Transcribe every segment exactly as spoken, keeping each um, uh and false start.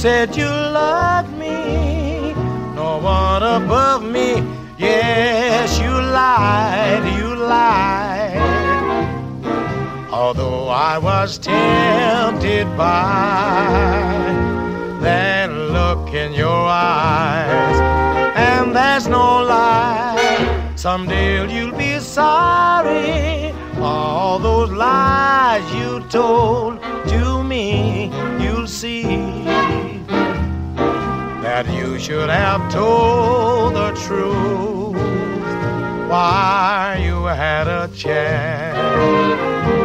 said you loved me, no one above me. Yes, you lied, you lied. Although I was tempted by that look in your eyes, and that's no lie, someday you'll be sorry for all those lies you told to me. You'll see that you should have told the truth while you had a chance.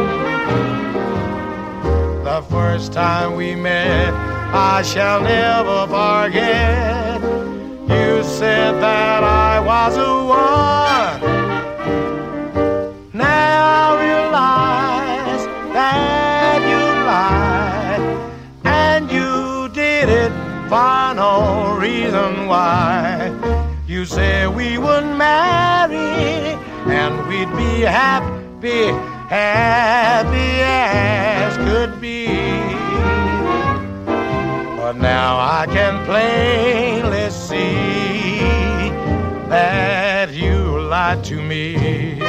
The first time we met, I shall never forget. You said that I was the one. Now I realize that you lied, and you did it for no reason why. You said we would marry and we'd be happy, happy as could be. But now I can plainly see that you lied to me.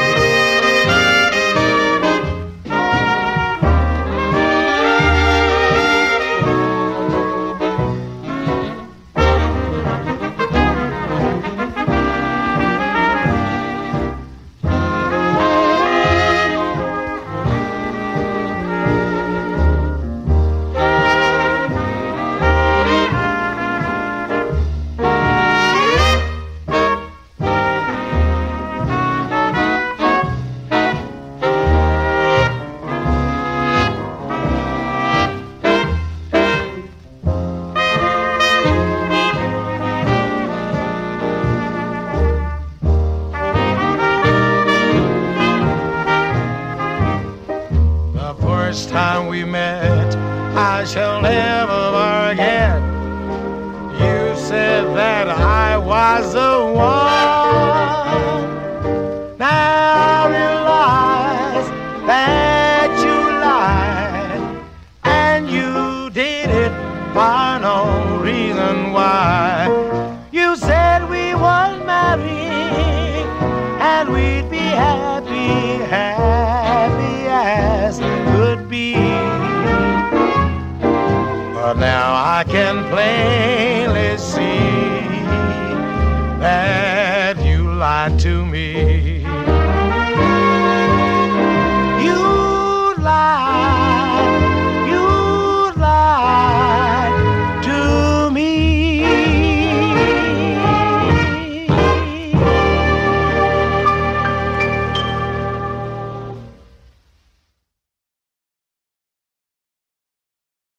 First time we met, I shall never forget. You said that I was the one. Now I realize that you lied, and you did it for no reason why. You said we would marry and we'd be happy, happy as could be. But now I can plainly see that you lied to me. You lied.